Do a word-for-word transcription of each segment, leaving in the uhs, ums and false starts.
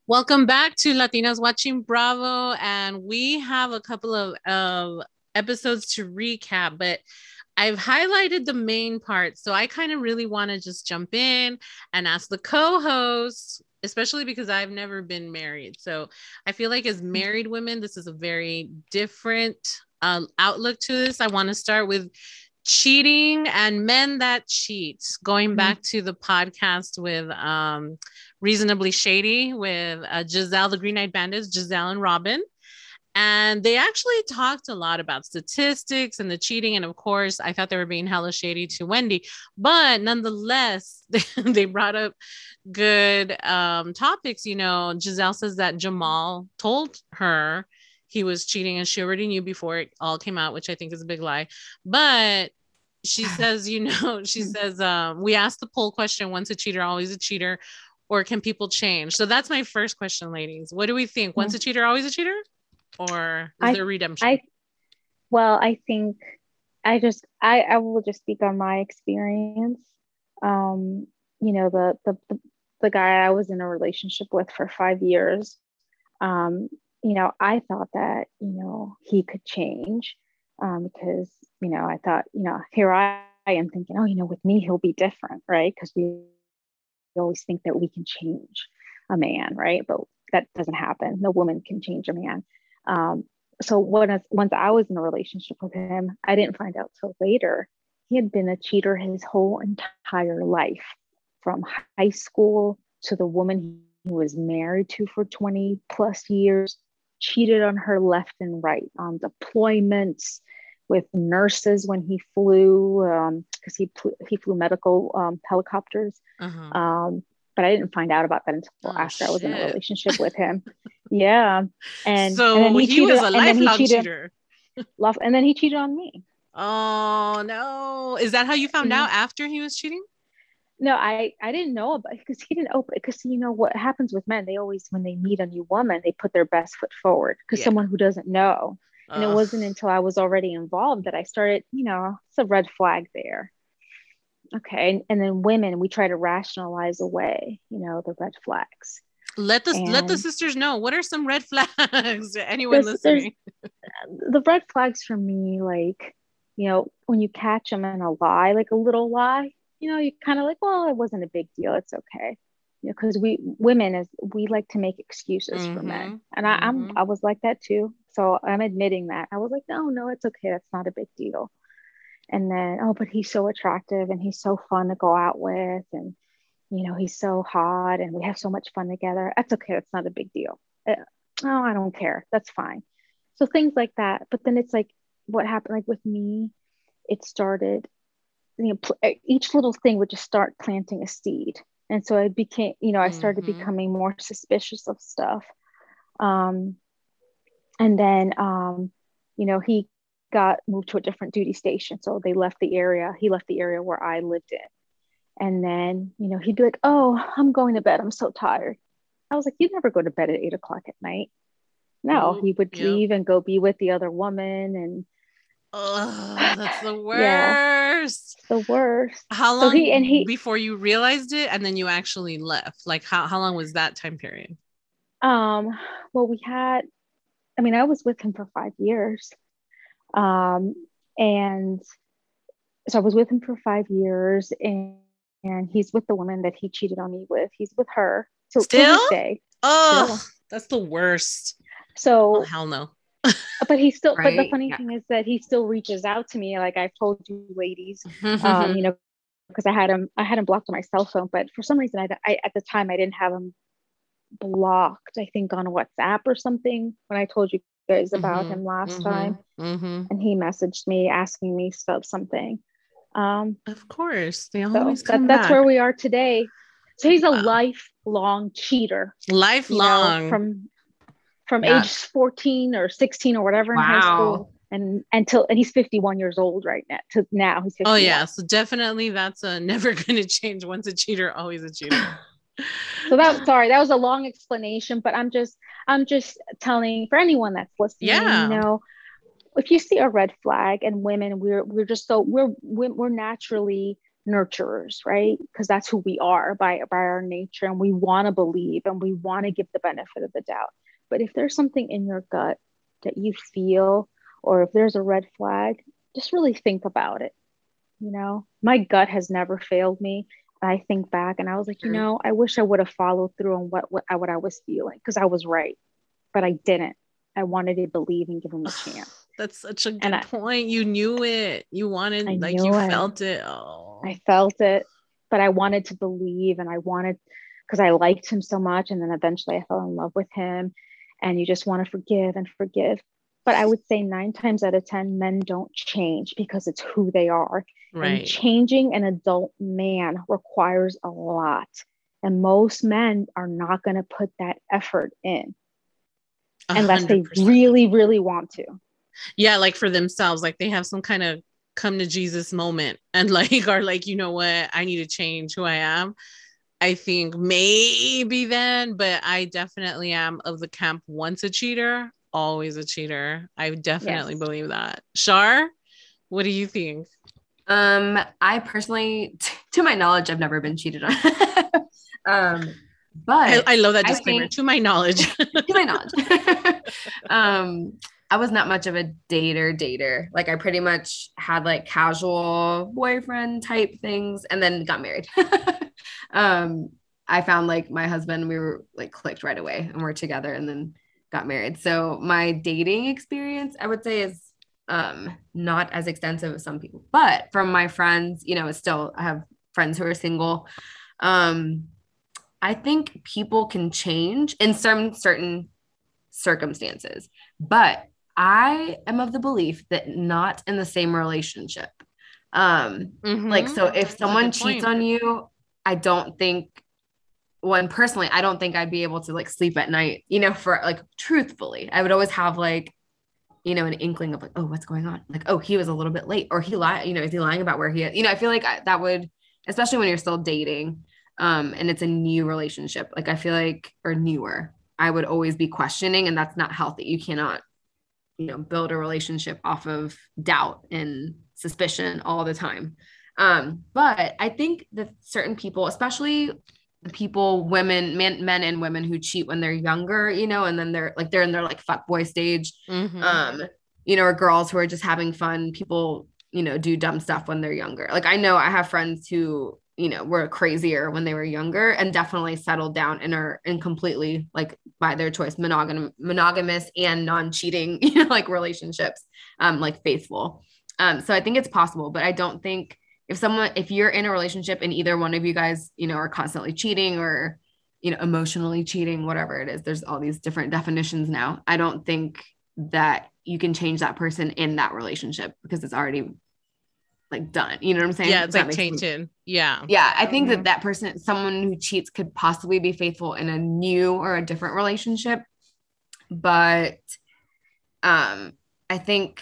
Welcome back to Latinas Watching Bravo. And we have a couple of uh, episodes to recap, but I've highlighted the main part. So I kind of really want to just jump in and ask the co host, especially because I've never been married. So I feel like as married women, this is a very different uh, outlook to this. I want to start with cheating and men that cheat, going back to the podcast with um Reasonably Shady with uh, Giselle, the Green Eyed Bandits, Giselle and Robin. And they actually talked a lot about statistics and the cheating. And of course, I thought they were being hella shady to Wendy. But nonetheless, they brought up good um, topics. You know, Giselle says that Jamal told her he was cheating and she already knew before it all came out, which I think is a big lie. But she says, you know, she says, um, we asked the poll question, once a cheater, always a cheater, or can people change? So that's my first question, ladies. What do we think? Once a cheater, always a cheater? Or is I, there redemption? I, well, I think I just, I, I will just speak on my experience. Um, you know, the, the, the, the guy I was in a relationship with for five years, um, you know, I thought that, you know, he could change, um, because, you know, I thought, you know, here I, I am thinking, oh, you know, with me, he'll be different, right? Because we always think that we can change a man, right? But that doesn't happen. No woman can change a man. Um, so when, once I was in a relationship with him, I didn't find out till later. He had been a cheater his whole entire life, from high school to the woman he was married to for twenty plus years, cheated on her left and right on deployments with nurses when he flew, because um, he, he flew medical um, helicopters. Uh-huh. Um, but I didn't find out about that until Oh, after I was in a shit. relationship with him. Yeah. And and then So he he was cheated a and then he lifelong cheated cheater. love and then he cheated on me. Oh, no. Is that how you found Yeah. out after he was cheating? No, I I didn't know about it because he didn't open because you know what happens with men, they always when they meet a new woman, they put their best foot forward because Yeah. someone who doesn't know. And it Ugh. wasn't until I was already involved that I started, you know, it's a red flag there. Okay. And, and then women, we try to rationalize away, you know, the red flags. Let the let the And sisters know. What are some red flags to anyone there's there's listening? the red flags for me, like, you know, when you catch them in a lie, like a little lie, you know, you kind of like, well, it wasn't a big deal. It's okay. You know, because we women is we like to make excuses for men. Mm-hmm. And I, I'm Mm-hmm. I was like that too. So I'm admitting that. I was like, no, no, it's okay. That's not a big deal. And then, oh, but he's so attractive and he's so fun to go out with. And, you know, he's so hot and we have so much fun together. That's okay. That's not a big deal. Uh, oh, I don't care. That's fine. So things like that. But then it's like what happened, like with me, it started, you know, pl- each little thing would just start planting a seed. And so it became, you know, I started Mm-hmm. becoming more suspicious of stuff. Um, and then, um, you know, he got moved to a different duty station. So they left the area. He left the area where I lived in. And then, you know, he'd be like, oh, I'm going to bed. I'm so tired. I was like, you never go to bed at eight o'clock at night. No, Nope. he would Yep. leave and go be with the other woman. Oh, And that's the yeah, worst. it's the worst. How So he, long and he, before you realized it and then you actually left? Like how, how long was that time period? um, well, we had, I mean, I was with him for five years. Um, and so I was with him for five years and, and he's with the woman that he cheated on me with. He's with her till, till Still? this day, Oh, still. that's the worst. Oh, So hell no. but he still but the Right? funny Yeah. thing is that he still reaches out to me, like I've told you ladies, um Mm-hmm. you know, because i had him i had him blocked on my cell phone, but for some reason I, I at the time I didn't have him blocked, I think on WhatsApp or something, when I told you guys about Mm-hmm. him last Mm-hmm. time. Mm-hmm. And he messaged me asking me stuff something. um Of course. They so always that come that's back. where we are today. So he's a Wow. lifelong cheater, you know, Lifelong. from from Yeah. age fourteen or sixteen or whatever in high school, Wow. and until and he's fifty-one years old right now, to now he's Oh fifty-one. yeah. So definitely that's a never gonna change. Once a cheater, always a cheater. So that, sorry, that was a long explanation, but i'm just i'm just telling for anyone that's listening, you Yeah. know, if you see a red flag, and women, we're we're just so we're we're naturally nurturers, right? Because that's who we are by by our nature, and we want to believe and we want to give the benefit of the doubt. But if there's something in your gut that you feel, or if there's a red flag, just really think about it. You know, my gut has never failed me. I think back and I was like, you know, I wish I would have followed through on what what I, what I was feeling, because I was right, but I didn't. I wanted to believe and give him a chance. That's such a good and I, point. You knew it. You wanted, I like, you knew it. felt it. Oh. I felt it, but I wanted to believe, and I wanted, because I liked him so much. And then eventually I fell in love with him, and you just want to forgive and forgive. But I would say nine times out of ten, men don't change because it's who they are. Right. And changing an adult man requires a lot. And most men are not going to put that effort in unless one hundred percent they really, really want to. Yeah, like for themselves, like they have some kind of come to Jesus moment and like are like, you know what, I need to change who I am. I think maybe then, but I definitely am of the camp, once a cheater, always a cheater. I definitely yes. believe that. Shar, what do you think? Um, I personally, t- to my knowledge, I've never been cheated on. um, but I, I love that disclaimer. Think, to my knowledge, to my knowledge. um, I was not much of a dater dater. Like I pretty much had like casual boyfriend type things and then got married. um, I found like my husband, we were like clicked right away and we're together and then got married. So my dating experience, I would say, is um, not as extensive as some people, but from my friends, you know, it's still, I have friends who are single. Um, I think people can change in some certain circumstances, but I am of the belief that not in the same relationship. Um, mm-hmm. Like, so if someone cheats on you, I don't think, one personally, I don't think I'd be able to like sleep at night, you know, for like, truthfully, I would always have like, you know, an inkling of like, oh, what's going on? Like, oh, he was a little bit late, or he lied, you know, is he lying about where he is? You know, I feel like I, that would, especially when you're still dating, um, and it's a new relationship, like I feel like, or newer, I would always be questioning, and that's not healthy. You cannot, you know, build a relationship off of doubt and suspicion all the time. Um, but I think that certain people, especially the people, women, men, men and women who cheat when they're younger, you know, and then they're like, they're in their like fuck boy stage, mm-hmm. um, you know, or girls who are just having fun. People, you know, do dumb stuff when they're younger. Like I know I have friends who, you know, were crazier when they were younger and definitely settled down and are in completely like by their choice, monogam- monogamous and non-cheating, you know, like relationships, um, like faithful. Um, so I think it's possible, but I don't think if someone, if you're in a relationship and either one of you guys, you know, are constantly cheating or, you know, emotionally cheating, whatever it is, there's all these different definitions now. I don't think that you can change that person in that relationship because it's already like done. You know what I'm saying? Yeah, it's like tainted. Yeah. Yeah. I think that that person, someone who cheats could possibly be faithful in a new or a different relationship. But um, I think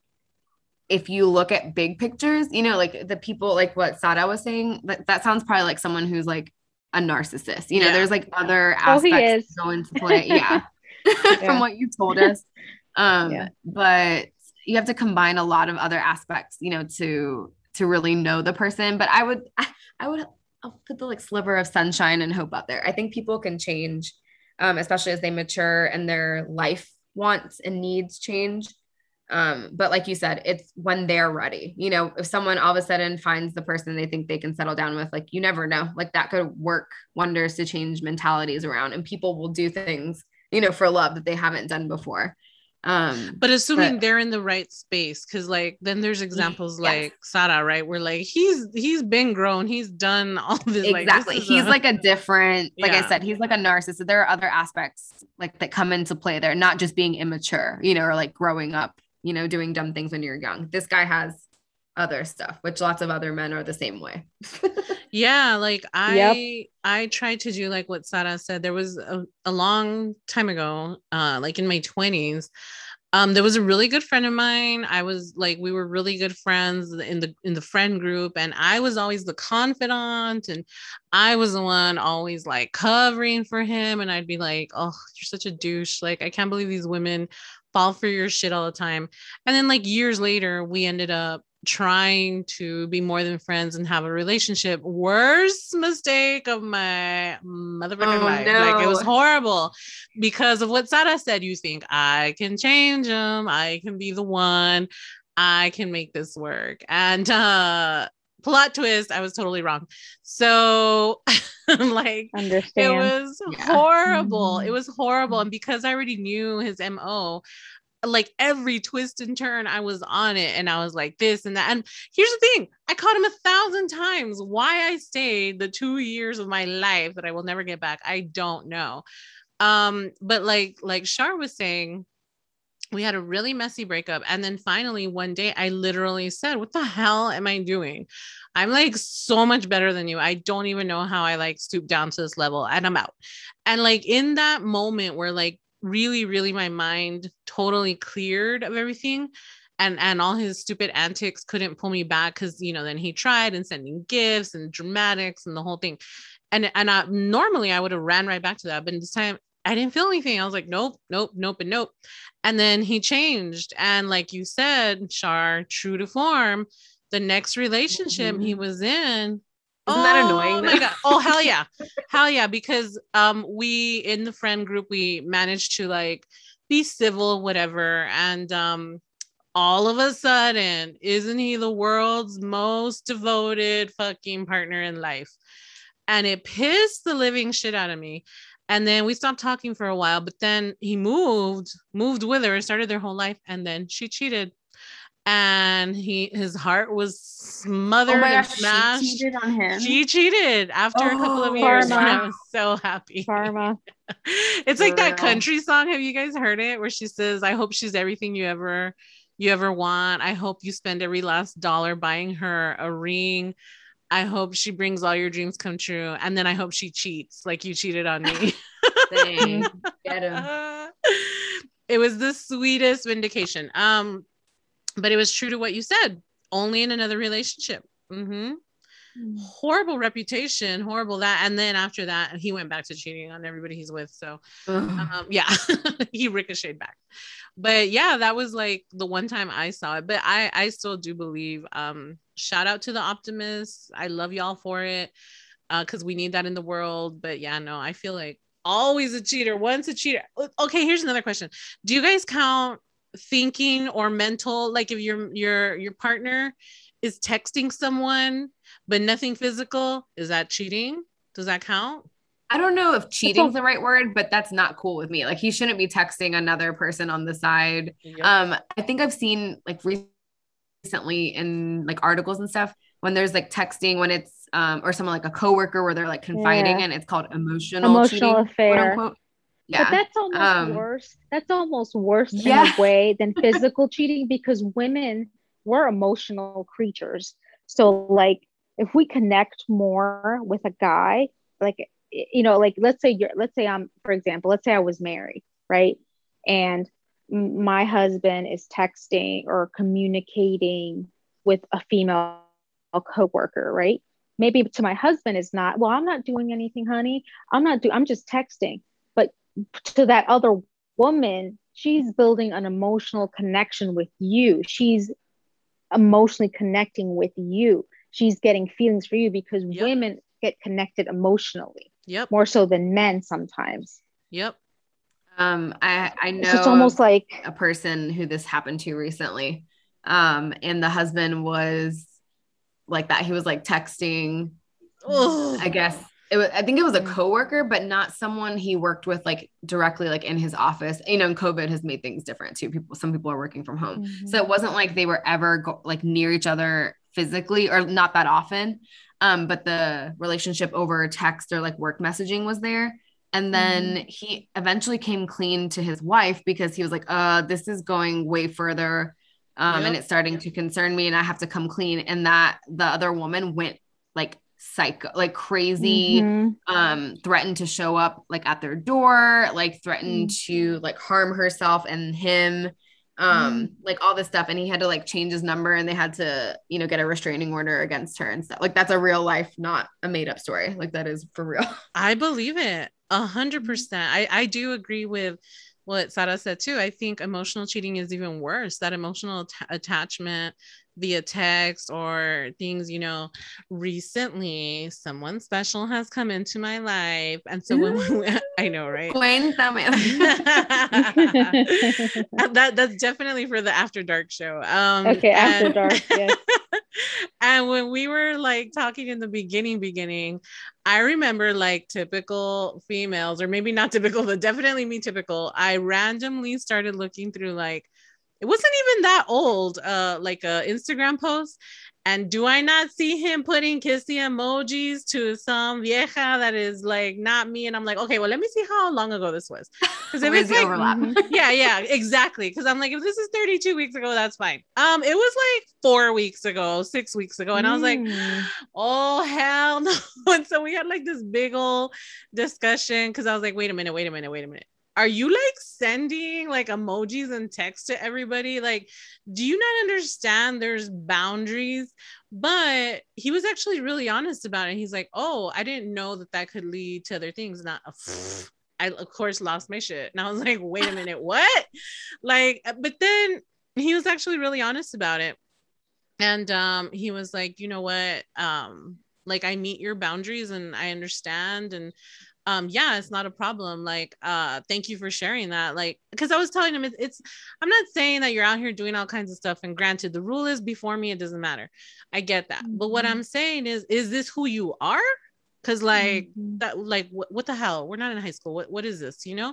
if you look at big pictures, you know, like the people, like what Sada was saying, that, that sounds probably like someone who's like a narcissist. You know, yeah. There's like other aspects oh, that go into play. Yeah. yeah. From what you told us. Um, yeah. But you have to combine a lot of other aspects, you know, to, to really know the person. But I would, I, I would I'll put the like sliver of sunshine and hope out there. I think people can change, um, especially as they mature and their life wants and needs change. Um, but like you said, it's when they're ready, you know, if someone all of a sudden finds the person they think they can settle down with, like, you never know, like that could work wonders to change mentalities around, and people will do things, you know, for love that they haven't done before. Um, but assuming but, they're in the right space, because like then there's examples yes. like Sada, right, where like he's he's been grown, he's done all this. Exactly, like, this he's a, like a different, like yeah. I said, he's like a narcissist. There are other aspects like that come into play there, not just being immature, you know, or like growing up, you know, doing dumb things when you're young. This guy has other stuff, which lots of other men are the same way. Yeah, like I yep. I tried to do like what Sada said. There was a, a long time ago, uh, like in my twenties. Um, there was a really good friend of mine. I was like, we were really good friends in the in the friend group, and I was always the confidant, and I was the one always like covering for him. And I'd be like, oh, you're such a douche. Like, I can't believe these women fall for your shit all the time. And then like years later, we ended up trying to be more than friends and have a relationship. Worst mistake of my motherfucking Oh, life. no. Like, it was horrible because of what Sarah said. You think I can change him, I can be the one, I can make this work. And uh plot twist, I was totally wrong. So like, Understand. it was Yeah. horrible. Mhm. It was horrible. And because I already knew his M O, like every twist and turn, I was on it, and I was like this and that. And here's the thing, I caught him a thousand times. Why I stayed the two years of my life that I will never get back, I don't know. Um, but like like Shar was saying, we had a really messy breakup. And then finally one day I literally said, what the hell am I doing? I'm like so much better than you. I don't even know how I like stooped down to this level, and I'm out. And like in that moment where like really, really my mind totally cleared of everything, and and all his stupid antics couldn't pull me back, because you know, then he tried and sending gifts and dramatics and the whole thing. And and I, normally I would have ran right back to that, but this time I didn't feel anything. I was like, nope, nope, nope, and nope. And then he changed. And like you said, Shar, true to form, the next relationship Mhm. he was in. Isn't that annoying, Oh my though? God. Oh, hell yeah. Hell yeah. Because um we in the friend group, we managed to like be civil, whatever. And um all of a sudden, isn't he the world's most devoted fucking partner in life? And it pissed the living shit out of me. And then we stopped talking for a while, but then he moved, moved with her, started their whole life, and then she cheated. And he his heart was smothered Oh my and gosh, she smashed. cheated on him? She cheated after a couple of Oh, years, and I Karma. was so happy. Karma. It's For like that real. country song. Have you guys heard it? Where she says, "I hope she's everything you ever you ever want. I hope you spend every last dollar buying her a ring. I hope she brings all your dreams come true. And then I hope she cheats like you cheated on me." Dang, get him. It was the sweetest vindication. Um, but it was true to what you said. Only in another relationship. Mm-hmm. Horrible reputation, horrible that. And then after that, he went back to cheating on everybody he's with. So Ugh. um, yeah, he ricocheted back. But yeah, that was like the one time I saw it. But I, I still do believe. Um, shout out to the optimists. I love y'all for it, because uh, we need that in the world. But yeah, no, I feel like always a cheater, once a cheater. Okay, here's another question. Do you guys count thinking or mental? Like if your your your partner is texting someone but nothing physical, is that cheating? Does that count? I don't know if cheating's the right word, but that's not cool with me. Like, he shouldn't be texting another person on the side. Yep. Um, I think I've seen like recently in like articles and stuff, when there's like texting, when it's um, or someone like a coworker where they're like confiding, Yeah. and it's called emotional, Emotional cheating, affair. quote unquote. Yeah. But that's almost Um, worse. That's almost worse Yeah. in a way than physical cheating, because women, we're emotional creatures. So like if we connect more with a guy, like, you know, like let's say you're, let's say I'm, for example, let's say I was married, right? And m- my husband is texting or communicating with a female coworker, right? Maybe to my husband is not, well, I'm not doing anything, honey. I'm not doing, I'm just texting. But to that other woman, she's building an emotional connection with you. She's emotionally connecting with you. She's getting feelings for you, because Yep. women get connected emotionally Yep. more so than men sometimes. Yep. Um, I, I know So it's almost like a person who this happened to recently. Um, and the husband was like that. He was like texting, Ugh. I guess it was, I think it was a Mm. coworker, but not someone he worked with like directly, like in his office. You know, and COVID has made things different too. People, some people are working from home. Mhm. So it wasn't like they were ever go, like near each other physically, or not that often. Um, but the relationship over text or like work messaging was there. And then he eventually came clean to his wife, because he was like, uh, this is going way further. Um, Yep. and it's starting to concern me, and I have to come clean. And that the other woman went like psycho, like crazy, Mhm. um, threatened to show up like at their door, like threatened Mm. to like harm herself and him, um, like all this stuff. And he had to like change his number, and they had to, you know, get a restraining order against her and stuff. Like, that's a real life, not a made up story. Like, that is for real. I believe it a hundred percent. I, I do agree with what Sarah said too. I think emotional cheating is even worse. That emotional att- attachment, via text or things, you know, recently someone special has come into my life. And so when we, I know, right? Cuéntame. that that's definitely for the After Dark show. Um okay, After and, Dark, yes. and when we were like talking in the beginning, beginning, I remember like typical females, or maybe not typical, but definitely me typical. I randomly started looking through like, it wasn't even that old, uh, like a Instagram post. And do I not see him putting kissy emojis to some vieja that is like not me? And I'm like, okay, well, let me see how long ago this was. Because if it's like, overlap. yeah, yeah, exactly. Because I'm like, if this is thirty-two weeks ago, that's fine. Um, it was like four weeks ago, six weeks ago, and I was like, Mm. oh hell no. And so we had like this big old discussion because I was like, wait a minute, wait a minute, wait a minute. Are you like sending like emojis and text to everybody? Like, do you not understand there's boundaries? But he was actually really honest about it. He's like, oh, I didn't know that that could lead to other things. Not, I of course lost my shit. And I was like, wait a minute, what? Like, but then he was actually really honest about it. And um, he was like, you know what? Um, like I meet your boundaries and I understand. And um yeah, it's not a problem. Like uh thank you for sharing that. Like, because I was telling him it's, it's I'm not saying that you're out here doing all kinds of stuff, and granted the rule is before me, it doesn't matter. I get that. Mm-hmm. But what I'm saying is is this who you are? Because like mm-hmm. that like what, what the hell, we're not in high school. What what is this, you know?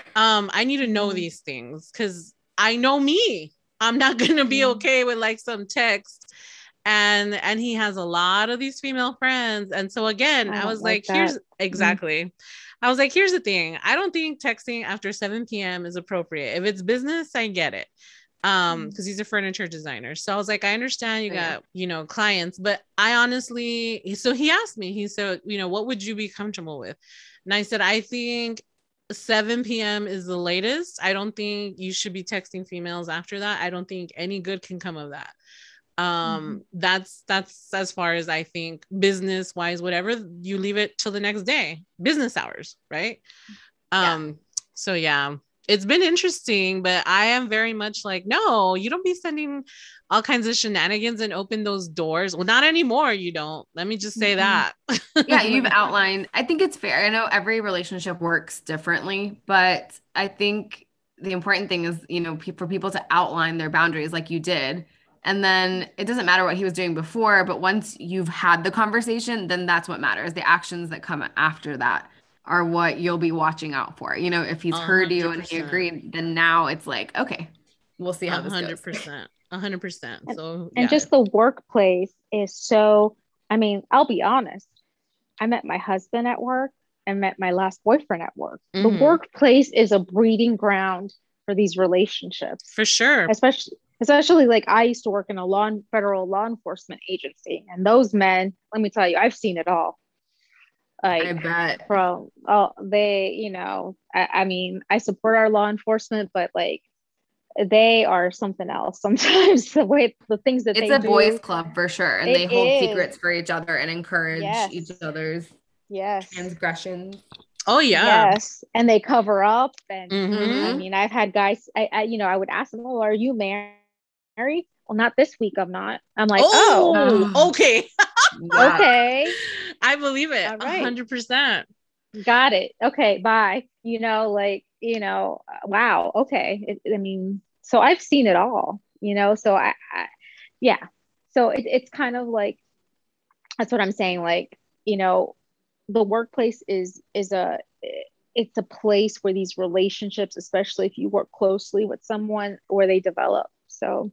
um I need to know mm-hmm. these things, because I know me. I'm not gonna be mm-hmm. okay with like some text. And and he has a lot of these female friends. And so again, I, I was like, like here's exactly. Mm-hmm. I was like, here's the thing. I don't think texting after seven p.m. is appropriate. If it's business, I get it. Um, because mm-hmm. he's a furniture designer. So I was like, I understand you got, yeah. you know, clients, but I honestly, so he asked me, he said, you know, what would you be comfortable with? And I said, I think seven p.m. is the latest. I don't think you should be texting females after that. I don't think any good can come of that. um mm-hmm. that's that's as far as I think, business wise, whatever, you leave it till the next day, business hours, right? um yeah. So yeah, it's been interesting, but I am very much like, no, you don't be sending all kinds of shenanigans and open those doors. Well, not anymore, you don't. Let me just say mm-hmm. that. Yeah, you've outlined, I think it's fair. I know every relationship works differently, but I think the important thing is, you know, for people to outline their boundaries like you did. And then it doesn't matter what he was doing before, but once you've had the conversation, then that's what matters. The actions that come after that are what you'll be watching out for. You know, if he's heard you and he agreed, then now it's like, okay, we'll see how this goes. one hundred percent. one hundred percent. So, and yeah. just the workplace is so, I mean, I'll be honest. I met my husband at work and met my last boyfriend at work. Mm-hmm. The workplace is a breeding ground for these relationships. For sure. Especially Especially like I used to work in a law federal law enforcement agency, and those men, let me tell you, I've seen it all. Like, I bet. From oh, they, you know, I, I mean, I support our law enforcement, but like, they are something else sometimes. The way the things that it's they a do, boys' club for sure, and it they hold is. secrets for each other and encourage yes. each other's yes transgressions. Oh yeah. Yes, and they cover up, and mm-hmm. I mean, I've had guys, I, I, you know, I would ask them, "Oh, are you married?" Married? Well, not this week. I'm not. I'm like, oh, oh okay. Okay. I believe it. All right. one hundred percent. Got it. Okay. Bye. You know, like, you know, wow. Okay. It, I mean, so I've seen it all, you know, so I, I yeah. So it, it's kind of like, that's what I'm saying. Like, you know, the workplace is, is a, it's a place where these relationships, especially if you work closely with someone, where they develop. So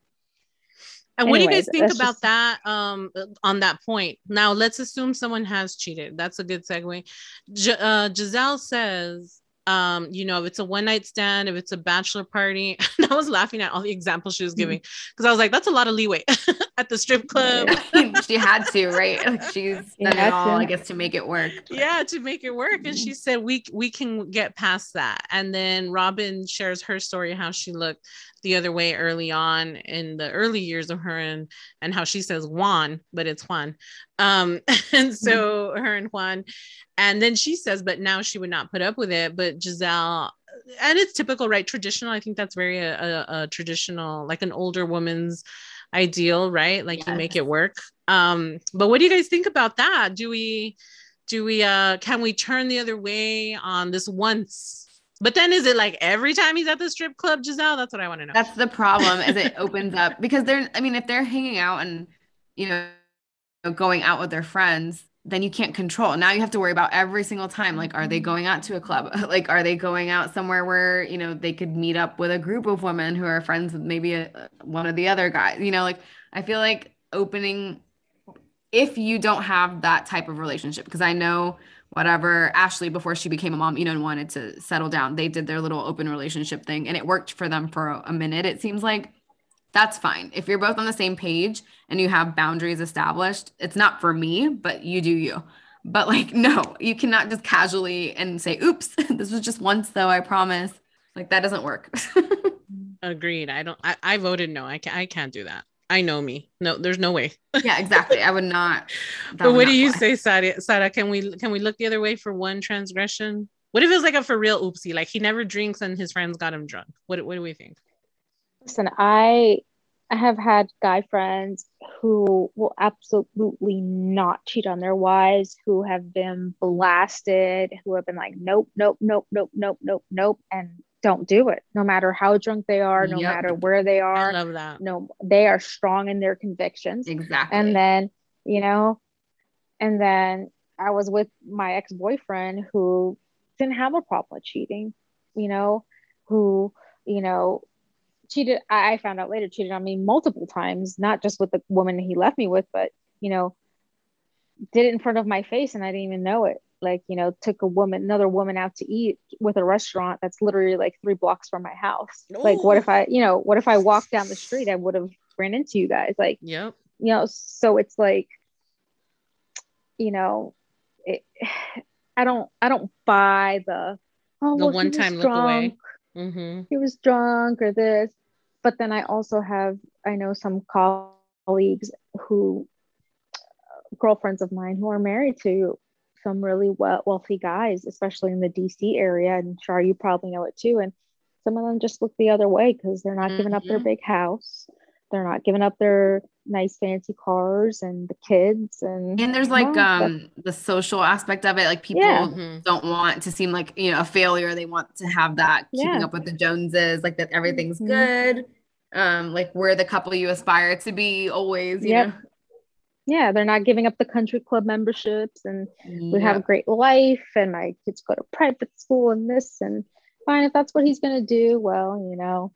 and what anyways, do you guys think about just... that um on that point? Now let's assume someone has cheated. That's a good segue. G- uh, Giselle says, um, you know, if it's a one night stand, if it's a bachelor party, and I was laughing at all the examples she was giving, because I was like, that's a lot of leeway at the strip club. She had to, right? Like she's done it all, I guess, to make it work. Yeah, to make it work. And she said, we we can get past that. And then Robin shares her story, how she looked the other way early on in the early years of her, and and how she says Juan, but it's Juan. Um, and so mm-hmm. her and Juan, and then she says, but now she would not put up with it. But Giselle, and it's typical, right? Traditional. I think that's very a, a, a traditional, like an older woman's ideal, right? Like Yes. you make it work. Um, but what do you guys think about that? Do we, do we, uh, can we turn the other way on this once? But then is it like every time he's at the strip club, Giselle? That's what I want to know. That's the problem, as it opens up, because they're, I mean, if they're hanging out and, you know, going out with their friends, then you can't control. Now you have to worry about every single time. Like, are they going out to a club? Like, are they going out somewhere where, you know, they could meet up with a group of women who are friends with maybe a, one of the other guys? You know, like, I feel like opening, if you don't have that type of relationship, because I know whatever Ashley, before she became a mom, you know, and wanted to settle down, they did their little open relationship thing and it worked for them for a, a minute. It seems like that's fine. If you're both on the same page and you have boundaries established, it's not for me, but you do you. But like, no, you cannot just casually and say, oops, this was just once though, I promise. Like that doesn't work. Agreed. I don't, I, I voted no. I can't, I can't do that. I know me. No, there's no way. Yeah, exactly. I would not. But what do you fly. say, Sarah? Sarah, can we, can we look the other way for one transgression? What if it was like a for real oopsie? Like he never drinks and his friends got him drunk. What, what do we think? Listen, I I have had guy friends who will absolutely not cheat on their wives, who have been blasted, who have been like, nope, nope, nope, nope, nope, nope, nope, and don't do it. No matter how drunk they are, no Yep. matter where they are. I love that. No, they are strong in their convictions. Exactly. And then, you know, and then I was with my ex-boyfriend who didn't have a problem with cheating, you know, who, you know, cheated. I found out later cheated on me multiple times, not just with the woman he left me with, but, you know, did it in front of my face and I didn't even know it. Like, you know, took a woman, another woman out to eat with a restaurant that's literally like three blocks from my house. Ooh. Like, what if I, you know, what if I walked down the street? I would have ran into you guys. Like, yep. You know, so it's like, you know, it, I don't, I don't buy the, oh, the well, one time look away. Mm-hmm. He was drunk or this. But then I also have, I know some colleagues who, girlfriends of mine who are married to some really we- wealthy guys, especially in the D C area. And Char, you probably know it too. And some of them just look the other way because they're not mm-hmm. giving up their big house. They're not giving up their nice fancy cars and the kids. And and there's like well, um the social aspect of it. Like people yeah. don't want to seem like, you know, a failure. They want to have that yeah. keeping up with the Joneses, like that everything's mm-hmm. good. Um, like we're the couple you aspire to be always, you yep. know. Yeah, they're not giving up the country club memberships and yep. we have a great life and my kids go to private school and this and fine, if that's what he's gonna do, well, you know.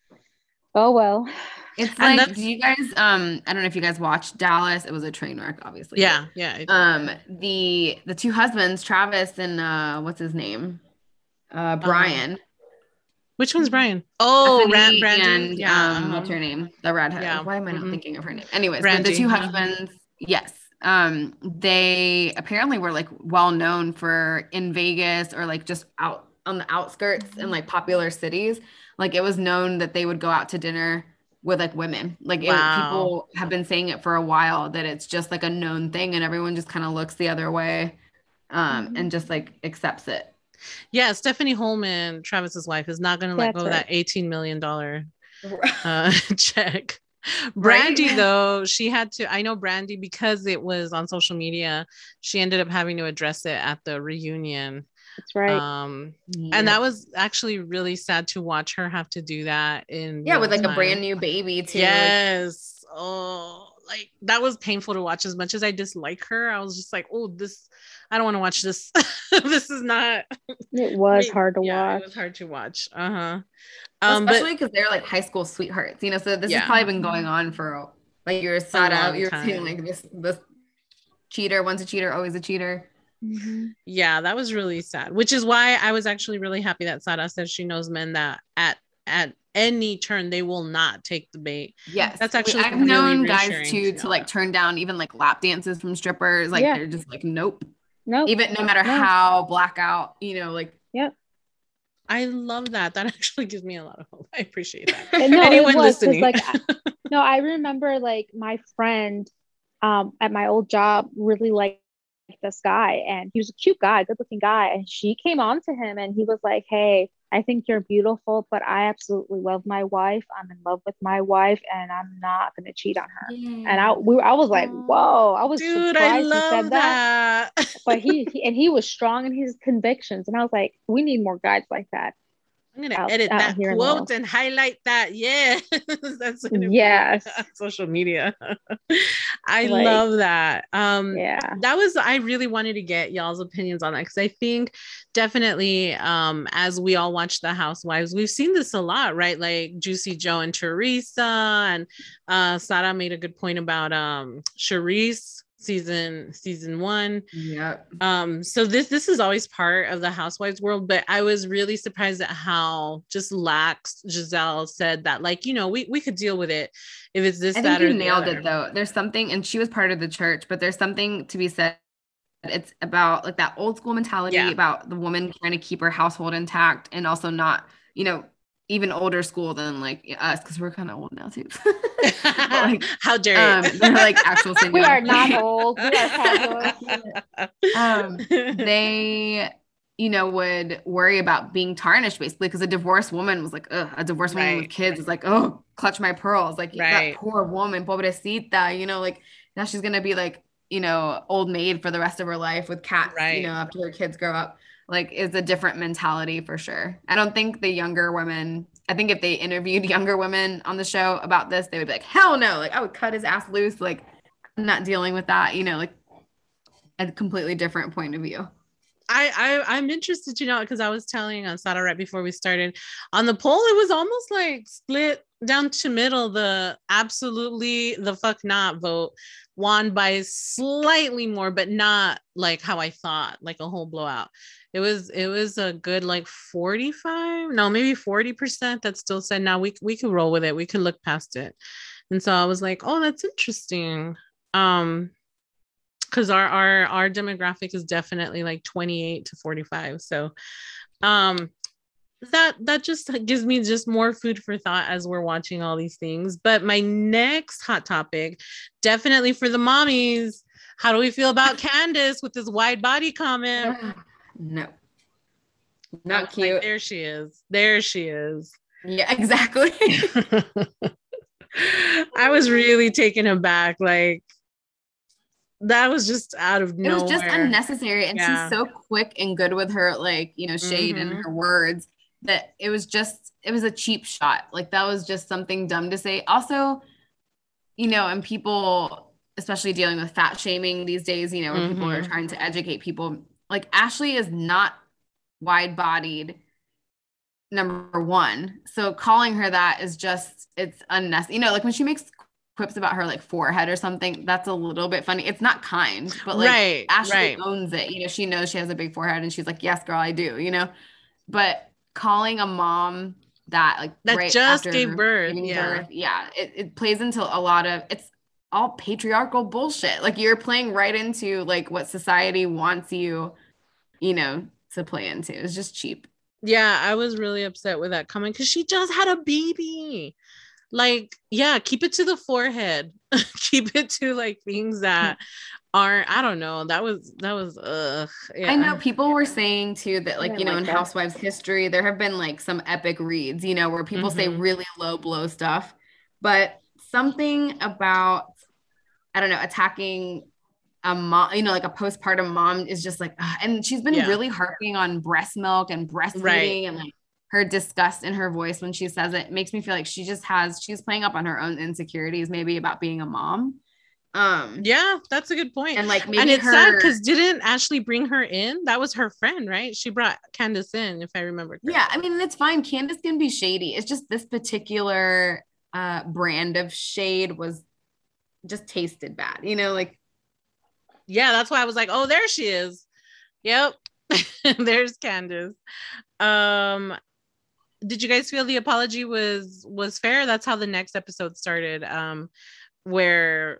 Oh well. It's and like, do you guys um I don't know if you guys watched Dallas. It was a train wreck, obviously. Yeah, yeah. Um the the two husbands, Travis and uh what's his name? Uh Brian. Um, which one's Brian? Oh, Brandy Brandy. And yeah, um uh-huh. what's her name? The redhead. Yeah. Why am I not mm-hmm. thinking of her name? Anyways, Brandy. the two husbands, yes. Um, they apparently were like well known for in Vegas or like just out on the outskirts in like popular cities. Like it was known that they would go out to dinner with like women. Like it, wow. people have been saying it for a while that it's just like a known thing and everyone just kind of looks the other way um, mm-hmm. and just like accepts it. Yeah, Stephanie Holman, Travis's wife, is not going to let That's go right. of that eighteen million dollars uh, check. Brandy, right? Though, she had to, I know Brandy, because it was on social media, she ended up having to address it at the reunion. That's right. Um, yeah. And that was actually really sad to watch her have to do that in yeah, with like time. a brand new baby too. Yes. Like, oh, like that was painful to watch. As much as I dislike her, I was just like, oh, this, I don't want to watch this. This is not. It was hard to yeah, watch. It was hard to watch. Uh huh. Um, Especially because they're like high school sweethearts, you know. So this yeah. has probably been going on for like you're sat out. You're saying like this, this cheater, once a cheater, always a cheater. Mm-hmm. Yeah, that was really sad. Which is why I was actually really happy that Sarah said she knows men that at at any turn they will not take the bait. Yes, that's actually I've really known guys too to, to like turn down even like lap dances from strippers. Like yeah. they're just like nope, nope. Even no matter no. how blackout, you know, like yep. I love that. That actually gives me a lot of hope. I appreciate that. No, anyone it was, listening? Like, no, I remember like my friend um, at my old job really liked this guy, and he was a cute guy, good looking guy, and she came on to him, and he was like, "Hey, I think you're beautiful, but I absolutely love my wife. I'm in love with my wife, and I'm not going to cheat on her. Yeah. And I, we, I was like, whoa, I was Dude, I surprised he love said that. that. But he, he, and he was strong in his convictions. And I was like, we need more guys like that. I'm gonna out, edit out that here in the quote world. and highlight that. Yeah, that's gonna Yes. be on social media. I Like, love that. Um, yeah. that was I really wanted to get y'all's opinions on that because I think definitely, um, as we all watch The Housewives, we've seen this a lot, right? Like Juicy Joe and Teresa, and uh, Sarah made a good point about um Charisse season season one. Yep. Um so this this is always part of the Housewives world, but I was really surprised at how just lax Giselle said that, like, you know, we we could deal with it if it's this I that think or you the nailed other. it though. There's something, and she was part of the church, but there's something to be said. It's about like that old school mentality Yeah. about the woman trying to keep her household intact, and also not, you know, even older school than like us, because we're kind of old now too. But, like, how dare you? um, they're like actual We seniors. are not old. We are fabulous. um, they, you know, would worry about being tarnished basically because a divorced woman was like, ugh, a divorced woman Right. with kids is like, oh, clutch my pearls. Like Right. that poor woman, pobrecita, you know, like now she's going to be like, you know, old maid for the rest of her life with cats, Right. you know, after her kids grow up. Like is a different mentality for sure. I don't think the younger women, I think if they interviewed younger women on the show about this, they would be like, hell no, like I would cut his ass loose. Like I'm not dealing with that, you know, like a completely different point of view. I, I I'm interested to know because I was telling on Sada right before we started on the poll, it was almost like split down to middle. The absolutely the fuck not vote won by slightly more, but not like how I thought, like a whole blowout. It was it was a good like forty-five, no, maybe forty percent that still said now we we could roll with it, we could look past it. And so I was like, oh, that's interesting. Um because our, our our demographic is definitely like twenty-eight to forty-five. So um that that just gives me just more food for thought as we're watching all these things. But my next hot topic, definitely for the mommies, how do we feel about Candace with this wide body comment? No, not cute. cute. There she is. There she is. Yeah, exactly. I was really taken aback. Like, that was just out of nowhere. It was just unnecessary. And Yeah. she's so quick and good with her, like, you know, shade Mhm. and her words that it was just, it was a cheap shot. Like that was just something dumb to say. Also, you know, and people, especially dealing with fat shaming these days, you know, where people are Mhm. trying to educate people, like Ashley is not wide bodied, number one. So calling her that is just, it's unnecessary. You know, like when she makes quips about her like forehead or something, that's a little bit funny. It's not kind, but like Right, Ashley right. owns it. You know, she knows she has a big forehead and she's like, yes, girl, I do, you know, but calling a mom that like That right just after gave birth, giving yeah. birth, yeah, it, it plays into a lot of, it's all patriarchal bullshit. Like you're playing right into like what society wants you, you know, to play into. It's just cheap. Yeah, I was really upset with that comment because she just had a baby. Like, yeah, keep it to the forehead. Keep it to like things that aren't, I don't know. That was that was uh yeah. I know people were saying too that like, didn't you know, like in that. Housewives history, there have been like some epic reads, you know, where people say Mhm. really low blow stuff, but something about, I don't know, attacking a mom, you know, like a postpartum mom is just like, ugh. And she's been Yeah. really harping on breast milk and breastfeeding Right. and like her disgust in her voice when she says it makes me feel like she just has, she's playing up on her own insecurities, maybe about being a mom. Um, Yeah, that's a good point. and like maybe and it's her, sad because didn't Ashley bring her in? That was her friend, right? She brought Candace in, if I remember correctly. yeah, I mean, it's fine. Candace can be shady. It's just this particular uh, brand of shade was just tasted bad, you know, like, Yeah, that's why I was like, oh, there she is. Yep. There's Candace. Um, did you guys feel the apology was was fair? That's how the next episode started. Um, where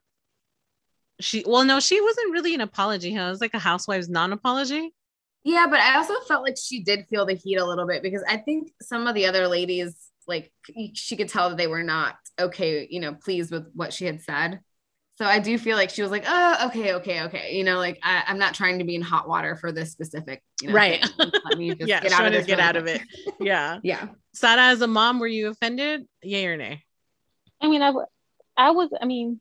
she well, no, she wasn't really an apology, huh? It was like a housewife's non-apology. yeah, but I also felt like she did feel the heat a little bit because I think some of the other ladies, like she could tell that they were not okay, you know, pleased with what she had said. So I do feel like she was like, oh, okay, okay, okay. You know, like I, I'm not trying to be in hot water for this specific, you know, right. saying, let me just yeah, get out trying of to this get really out of quick. it. Yeah. Yeah. Sada, as a mom, were you offended? Yay or nay? I mean, I, w- I was, I mean,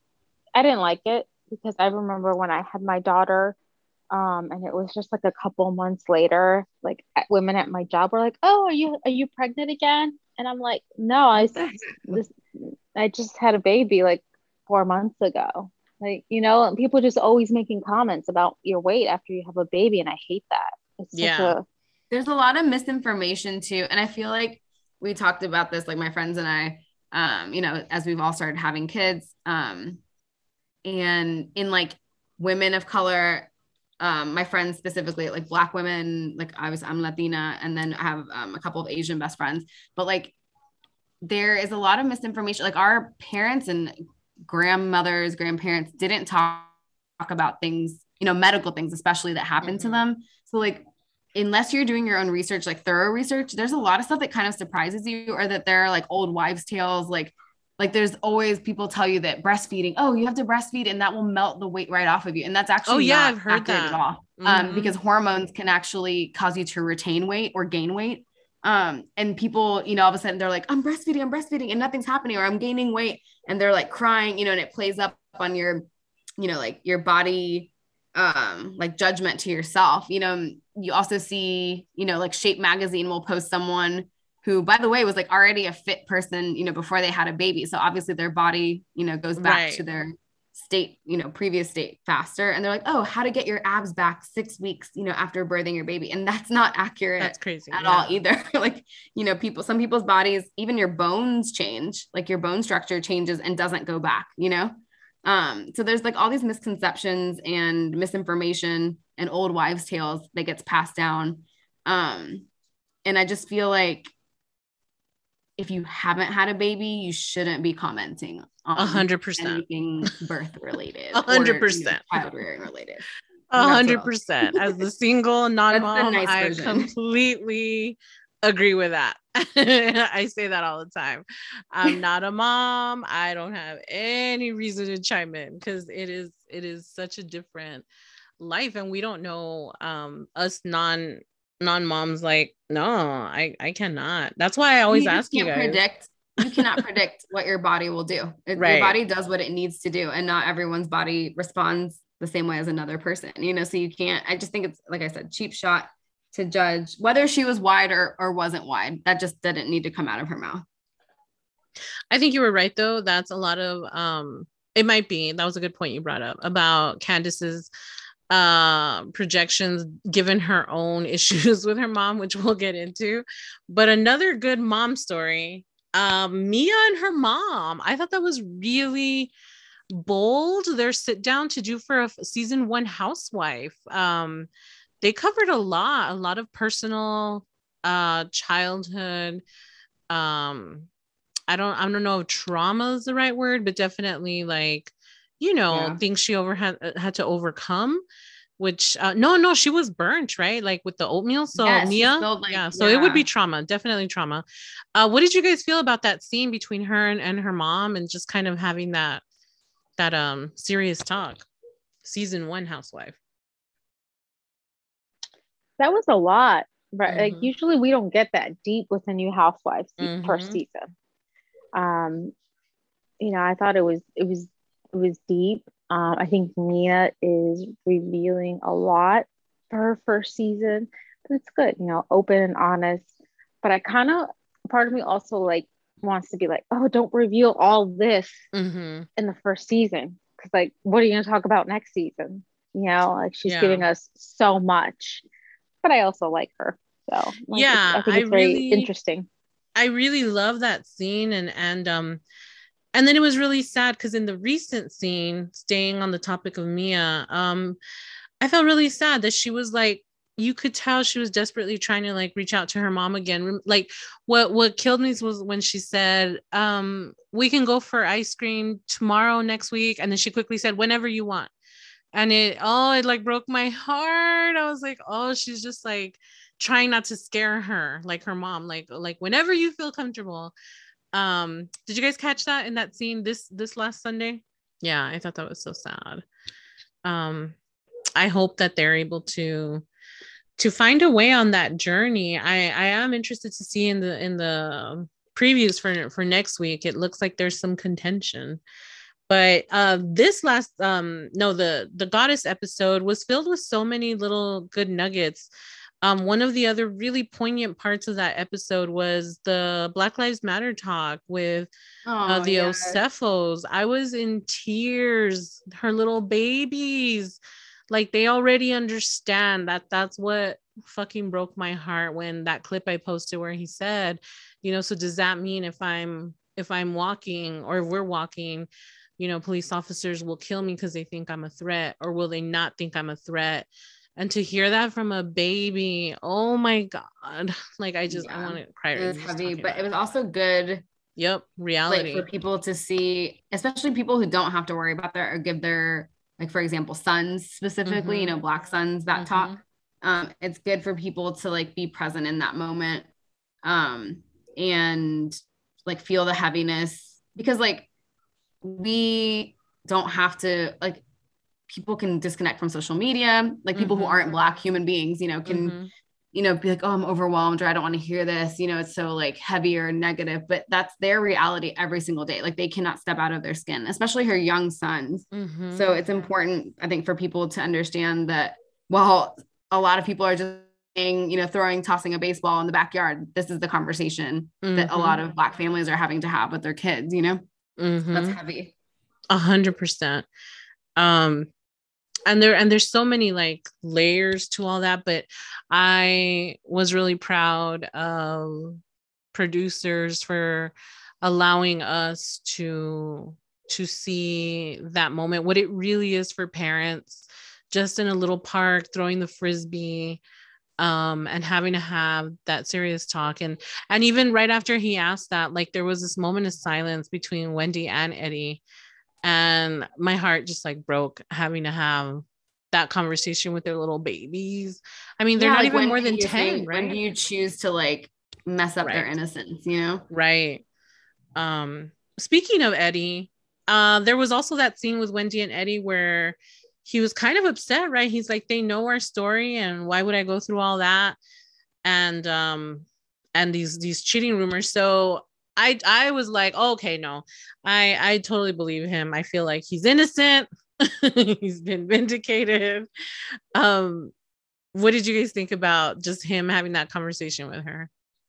I didn't like it because I remember when I had my daughter, um, and it was just like a couple months later, like at- women at my job were like, "Oh, are you are you pregnant again?" And I'm like, "No, I What the s- heck? this I just had a baby like four months ago." Like, you know, and people just always making comments about your weight after you have a baby, and I hate that. It's such Yeah. a There's a lot of misinformation too. And I feel like we talked about this, like my friends and I, um, you know, as we've all started having kids, um, and in like women of color, um, my friends specifically, like Black women, like I was, I'm Latina, and then I have um, a couple of Asian best friends, but like there is a lot of misinformation. Like our parents and grandmothers, grandparents didn't talk, talk about things, you know, medical things, especially that happened Mm-hmm. to them. So like, unless you're doing your own research, like thorough research, there's a lot of stuff that kind of surprises you, or that there are like old wives' tales, like like there's always people tell you that breastfeeding, oh, you have to breastfeed and that will melt the weight right off of you. And that's actually Oh, yeah, not I've heard accurate that. at all. Mm-hmm. Um, because hormones can actually cause you to retain weight or gain weight. Um, and people, you know, all of a sudden they're like, I'm breastfeeding, I'm breastfeeding, and nothing's happening, or I'm gaining weight, and they're like crying, you know, and it plays up on your, you know, like your body, um, like judgment to yourself. You know, you also see, you know, like Shape Magazine will post someone who, by the way, was like already a fit person, you know, before they had a baby. So obviously their body, you know, goes back Right. to their state, you know, previous state faster. And they're like, oh, how to get your abs back six weeks, you know, after birthing your baby. And that's not accurate. That's crazy. At Yeah. all either. Like, you know, people, some people's bodies, even your bones change, like your bone structure changes and doesn't go back, you know? Um, so there's like all these misconceptions and misinformation and old wives' tales that gets passed down. Um, and I just feel like if you haven't had a baby, you shouldn't be commenting on A hundred percent anything birth related, A hundred or, you know, percent. child rearing related. A That's hundred what I'll- percent. As the single That's the non-mom, nice I version. completely agree with that. I say that all the time. I'm not a mom. I don't have any reason to chime in because it is it is such a different life, and we don't know, um us non non moms, like, no, I I cannot. That's why I always you ask you can't guys. predict. You cannot predict what your body will do. It- Right. Your body does what it needs to do, and not everyone's body responds the same way as another person, you know, so you can't, I just think it's, like I said, cheap shot to judge whether she was wide or, or wasn't wide. That just didn't need to come out of her mouth. I think you were right, though. That's a lot of, um, it might be, that was a good point you brought up about Candace's uh, projections, given her own issues with her mom, which we'll get into. But another good mom story, um, Mia and her mom. I thought that was really bold, their sit down to do for a season one housewife. Um, they covered a lot, a lot of personal, uh, childhood, um, I don't I don't know if trauma is the right word, but definitely like, you know, Yeah. things she over had had to overcome, which uh, no, no, she was burnt, right? Like with the oatmeal. So Yes, she Mia, spilled, like- yeah, so it would be yeah. trauma, definitely trauma. Uh, what did you guys feel about that scene between her and, and her mom, and just kind of having that that um serious talk? Season one housewife. that was a lot, right? Like Mhm. usually we don't get that deep with a new housewife se- first Mhm. season. Um, you know, I thought it was it was it was deep. Um, I think Mia is revealing a lot for her first season, but it's good, you know, open and honest. But I kind of, part of me also like wants to be like, oh, don't reveal all this Mhm. in the first season, because like, what are you going to talk about next season? You know, like she's Yeah. giving us so much. But I also like her, so like, it's- Yeah, I think I it's very really- interesting. I really love that scene, and and um and then it was really sad because in the recent scene, staying on the topic of Mia, um, I felt really sad that she was like, you could tell she was desperately trying to like reach out to her mom again. Rem- Like what what killed me was when she said, um, we can go for ice cream tomorrow, next week, and then she quickly said, whenever you want. And it oh, it like broke my heart. I was like, oh, she's just like trying not to scare her, like her mom, like like whenever you feel comfortable. Um, did you guys catch that in that scene this this last Sunday? Yeah, I thought that was so sad. Um, I hope that they're able to to find a way on that journey. I I am interested to see in the in the previews for for next week. It looks like there's some contention. But uh, this last, um, no, the the goddess episode was filled with so many little good nuggets. Um, one of the other really poignant parts of that episode was the Black Lives Matter talk with uh, Oh the yes. Ocephos. I was in tears. Her little babies, like they already understand that. That's what fucking broke my heart when that clip I posted where he said, you know, so does that mean if I'm if I'm walking or if we're walking, you know, police officers will kill me because they think I'm a threat, or will they not think I'm a threat? And to hear that from a baby, oh my God. Like I just, Yeah. I want to cry. It was heavy, but it was also good. Yep. Reality. Like for people to see, especially people who don't have to worry about that or give their, like, for example, sons specifically, mm-hmm. you know, Black sons that mm-hmm. talk. Um, it's good for people to like be present in that moment. Um, and like feel the heaviness, because like we don't have to, like, people can disconnect from social media, like people mm-hmm. who aren't Black human beings, you know, can, mm-hmm. you know, be like, oh, I'm overwhelmed, or I don't want to hear this, you know, it's so like heavy or negative, but that's their reality every single day. Like they cannot step out of their skin, especially her young sons. Mm-hmm. So it's important, I think, for people to understand that while a lot of people are just saying, you know, throwing, tossing a baseball in the backyard, this is the conversation mm-hmm. that a lot of Black families are having to have with their kids, you know, mm-hmm. that's heavy. A hundred percent. Um, and there and there's so many like layers to all that, but I was really proud of producers for allowing us to to see that moment, what it really is for parents, just in a little park throwing the frisbee, um and having to have that serious talk. And and even right after he asked that, like there was this moment of silence between Wendy and Eddie. And my heart just like broke having to have that conversation with their little babies. I mean, they're yeah, not like even more than ten, think, right? When do you choose to like mess up right. their innocence, you know? Right. Um, speaking of Eddie, uh, there was also that scene with Wendy and Eddie where he was kind of upset, right? He's like, they know our story, and why would I go through all that? And um, and these these cheating rumors. So I I was like, oh, okay, no, I I totally believe him. I feel like he's innocent. He's been vindicated. Um, what did you guys think about just him having that conversation with her?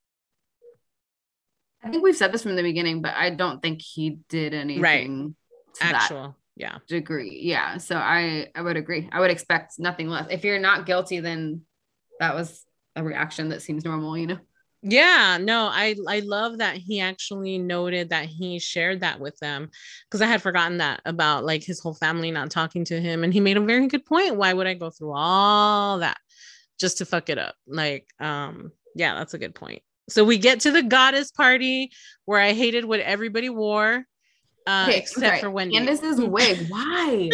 I think we've said this from the beginning, but I don't think he did anything right. to Actual, that yeah, degree. Yeah, so I I would agree. I would expect nothing less. If you're not guilty, then that was a reaction that seems normal, you know. Yeah, no, I I love that he actually noted that he shared that with them, because I had forgotten that about like his whole family not talking to him, and he made a very good point. Why would I go through all that just to fuck it up? Like, um, yeah, that's a good point. So we get to the goddess party where I hated what everybody wore, uh, okay, except right. for Wendy. Candace's wig. Why?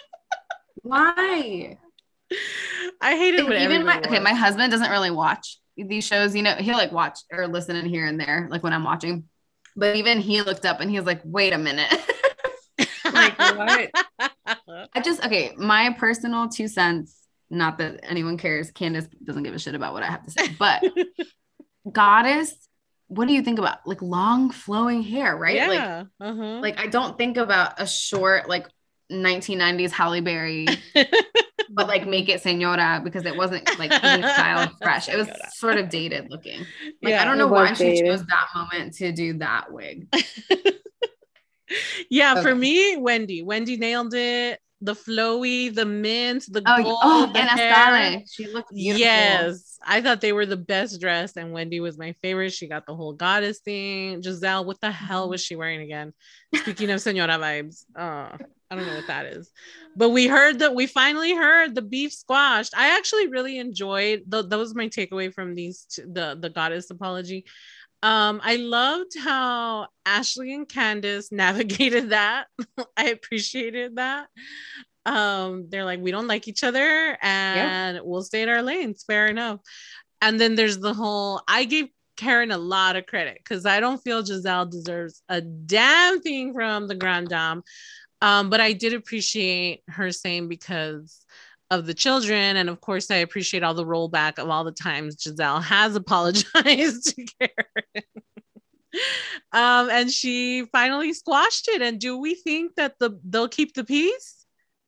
Why? I hated what even my wore. Okay, my husband doesn't really watch these shows, you know, he'll like watch or listen in here and there, like when I'm watching, but even he looked up and he was like, wait a minute. Like what? I just, okay, my personal two cents, not that anyone cares, Candace doesn't give a shit about what I have to say, but goddess, what do you think about like long flowing hair, right? Yeah. Like, uh-huh. like I don't think about a short like nineteen nineties Halle Berry but like make it señora, because it wasn't like style fresh. It was sort of dated looking. Like, yeah, I don't know why dated. She chose that moment to do that wig. Yeah, okay. For me, Wendy. Wendy nailed it. The flowy, the mint, the oh, gold, oh, the and hair. She looked beautiful. Yes, I thought they were the best dressed, and Wendy was my favorite. She got the whole goddess thing. Giselle, what the hell was she wearing again? Speaking of señora vibes, uh, I don't know what that is, but we heard that we finally heard the beef squashed. I actually really enjoyed the, that was my takeaway from these two, the the goddess apology. Um, I loved how Ashley and Candace navigated that. I appreciated that. Um, they're like, we don't like each other and yep. we'll stay in our lanes. Fair enough. And then there's the whole, I gave Karen a lot of credit because I don't feel Giselle deserves a damn thing from the Grand Dame. Um, but I did appreciate her saying, because of the children. And of course, I appreciate all the rollback of all the times Giselle has apologized to Karen. um, and she finally squashed it. And do we think that the they'll keep the peace?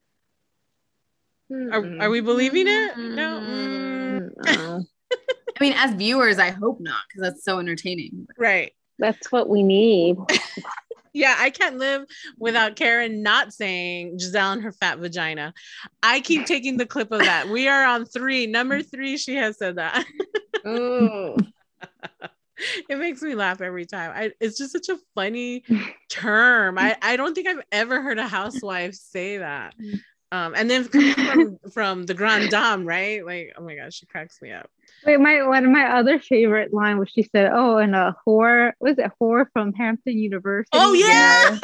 Mm. Are, are we believing it? No. Mm. no. I mean, as viewers, I hope not, because that's so entertaining. Right. That's what we need. Yeah, I can't live without Karen not saying Giselle and her fat vagina. I keep taking the clip of that. We are on three. Number three, she has said that. Ooh. It makes me laugh every time. I, it's just such a funny term. I, I don't think I've ever heard a housewife say that. Um, and then from, from the Grande Dame, right? Like, oh my gosh, she cracks me up. Wait, my one of my other favorite line was she said, "Oh, and a whore was it whore from Hampton University?" Oh yeah,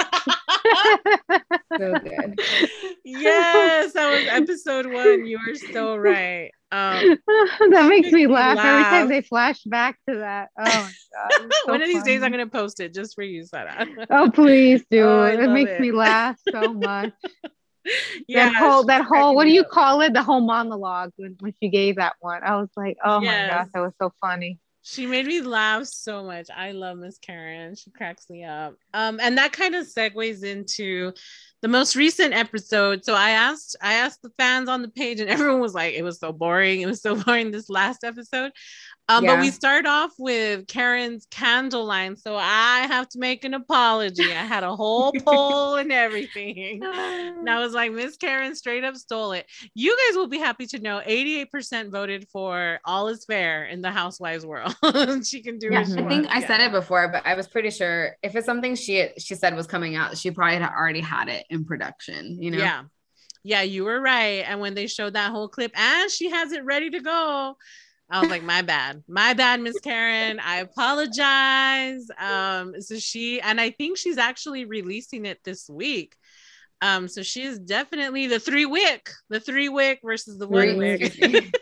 so good. Yes, that was episode one. You are so right. Um, that makes me laugh. laugh every time they flash back to that. Oh my god! So one of these funny. days, I'm gonna post it just for you, Sarah. Oh please do! Oh, it makes it. me laugh so much. Yeah, that whole that whole what do you call it? The whole monologue when, when she gave that one. I was like, oh yes. my gosh, that was so funny. She made me laugh so much. I love Miss Karen. She cracks me up. Um, and that kind of segues into the most recent episode. So I asked, I asked the fans on the page, and everyone was like, "It was so boring. It was so boring this last episode." Um, yeah. But we start off with Karen's candle line, so I have to make an apology. I had a whole poll and everything, and I was like, Miss Karen straight up stole it. You guys will be happy to know eighty-eight percent voted for all is fair in the housewives world. She can do yeah, what she I wants. think I yeah. said it before, but I was pretty sure if it's something she she said was coming out, she probably had already had it in production, you know? Yeah. Yeah, you were right. And when they showed that whole clip and she has it ready to go, I was like, my bad, my bad, Miss Karen. I apologize. Um, so she, and I think she's actually releasing it this week. Um, so she is definitely the three wick, the three wick versus the one wick.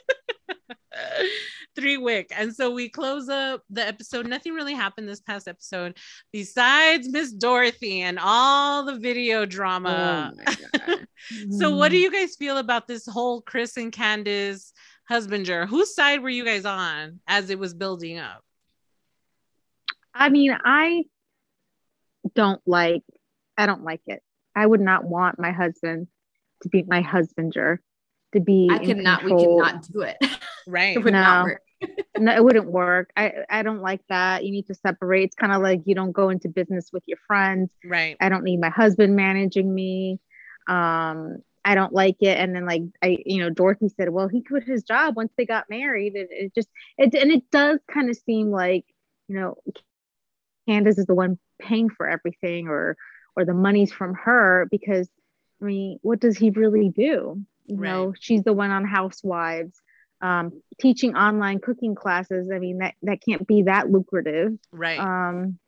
Three wick. And so we close up the episode. Nothing really happened this past episode besides Miss Dorothy and all the video drama. Oh my God. So what do you guys feel about this whole Chris and Candace husbander? Whose side were you guys on as it was building up? I mean, I don't like, I don't like it. I would not want my husband to be my husbander, to be I could not, we could not do it. Right. It would no. not work. No, it wouldn't work. I, I don't like that. You need to separate. It's kind of like you don't go into business with your friends. Right. I don't need my husband managing me. Um, I don't like it. And then like, I, you know, Dorothy said, well, he quit his job once they got married. It, it just, it, and it does kind of seem like, you know, Candace is the one paying for everything, or, or the money's from her, because I mean, what does he really do? You right. know, she's the one on Housewives, um, teaching online cooking classes. I mean, that, that can't be that lucrative. Right. Um,